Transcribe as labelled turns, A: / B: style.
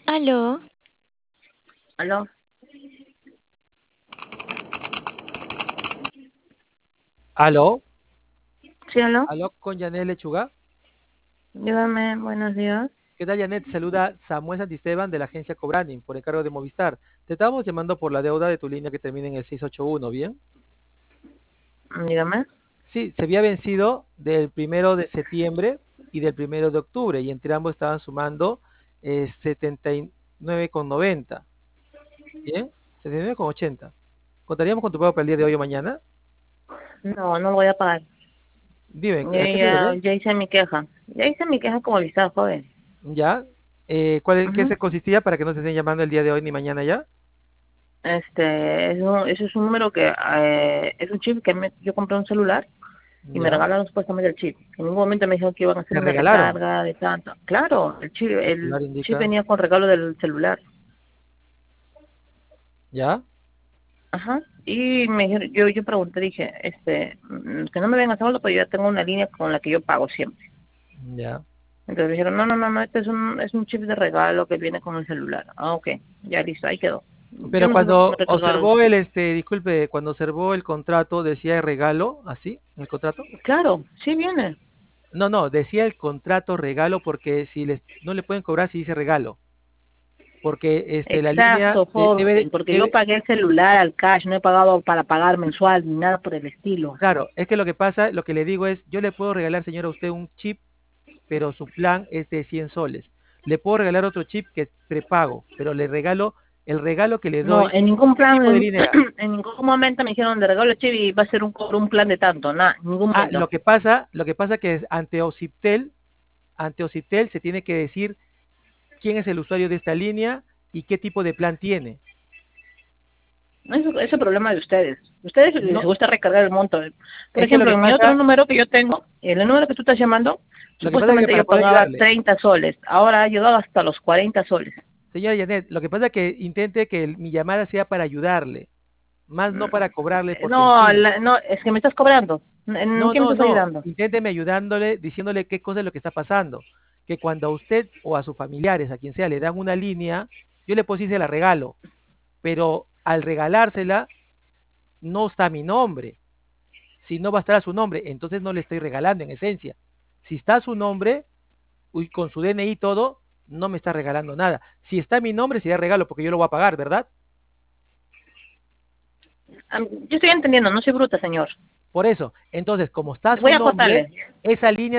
A: Aló,
B: ¿Aló?
C: Aló,
B: ¿Sí, aló?
C: aló con Janet Lechuga.
B: Dígame, buenos días.
C: ¿Qué tal, Janet? Saluda Samuel Santisteban de la agencia Cobranin por encargo de Movistar. Te estábamos llamando por la deuda de tu línea que termina en el 681, ¿bien?
B: Dígame.
C: Sí, se había vencido del 1 de septiembre y del 1 de octubre y entre ambos estaban sumando 79,90, ¿bien? 79,80. ¿Contaríamos con tu pago para el día de hoy o mañana?
B: No, no voy a pagar.
C: Dime,
B: Yo
C: ¿a qué se debe?
B: ya hice mi queja. Ya hice mi queja como listado, joven.
C: ¿Ya? ¿Qué
B: Ujú.
C: se consistía para que no te estén llamando el día de hoy ni mañana ya?
B: Eso es un número que es un chip que yo compré un celular y me
C: ¿Ya?
B: regalaron supuestamente el chip. En ningún momento me dijeron que iban a hacer
C: ¿Te
B: una
C: regalaron?
B: recarga de tanto. Claro,
C: El
B: el
C: celular
B: chip
C: indica,
B: venía con regalo del celular.
C: ¿ya?
B: Ajá. Y me dijeron, yo pregunté, dije, que no me vengan a hacerlo, pero yo ya tengo una línea con la que yo pago siempre.
C: Ya.
B: Entonces dijeron, no, no, no, no, este es un chip de regalo que viene con el celular. Ah, ok, ya listo, ahí quedó. Yo
C: Pero
B: no sé por qué me
C: cuando
B: recargaron.
C: observó disculpe, cuando observó el contrato, decía regalo, así, en el contrato.
B: Claro, sí viene.
C: No, no, decía el contrato regalo porque si les, no le pueden cobrar si dice regalo, porque la línea
B: Exacto, joven, porque yo pagué el celular al cash, no he pagado para pagar mensual ni nada por el estilo.
C: claro, es que lo que pasa, lo que le digo es, yo le puedo regalar, señora, a usted un chip, pero su plan es de 100 soles. Le puedo regalar otro chip que es prepago, pero le regalo, el regalo que le
B: No,
C: doy,
B: en ningún
C: ¿qué
B: plan,
C: tipo de línea era?
B: en ningún momento me dijeron de regalo el chip y va a ser un plan de tanto, nada, en ningún
C: Ah,
B: momento.
C: lo que pasa que es ante Ociptel se tiene que decir quién es el usuario de esta línea y qué tipo de plan tiene.
B: No es el problema de ustedes. Ustedes les
C: No,
B: gusta recargar el monto. Por
C: es que
B: ejemplo, en mi otro número que yo tengo, el número que tú estás llamando,
C: lo que pasa es que
B: supuestamente
C: para
B: yo
C: poder
B: pagaba
C: ayudarle,
B: 30 soles. Ahora ha llegado hasta los 40 soles.
C: señora Janet, lo que pasa es que intente que mi llamada sea para ayudarle, más no para cobrarle porque
B: No,
C: sí.
B: no, es que me estás cobrando. ¿En
C: No,
B: qué me
C: no,
B: estás
C: no,
B: ayudando?
C: inténteme ayudándole, diciéndole qué cosa es lo que está pasando. Que cuando a usted o a sus familiares, a quien sea, le dan una línea, yo le puedo decir se la regalo, pero al regalársela no está mi nombre. Si no va a estar a su nombre, entonces no le estoy regalando en esencia. Si está a su nombre, y con su DNI y todo, no me está regalando nada. Si está mi nombre, sería regalo porque yo lo voy a pagar, ¿verdad?
B: Yo estoy entendiendo, no soy bruta, señor.
C: Por eso, entonces, como está a
B: Voy
C: su
B: a
C: nombre,
B: cortarle.
C: esa línea